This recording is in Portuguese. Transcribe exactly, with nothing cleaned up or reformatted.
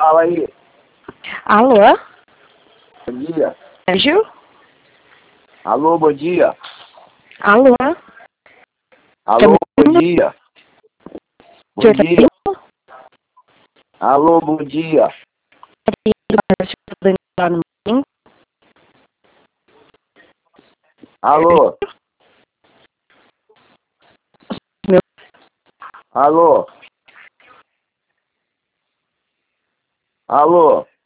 Fala aí. Alô? Bom dia. Sérgio? Alô, bom dia. Alô? Alô, Tá bom dia. Bom Senhor, tá dia. Alô, bom dia. lá no meio? Alô. Meu. Alô. Alô.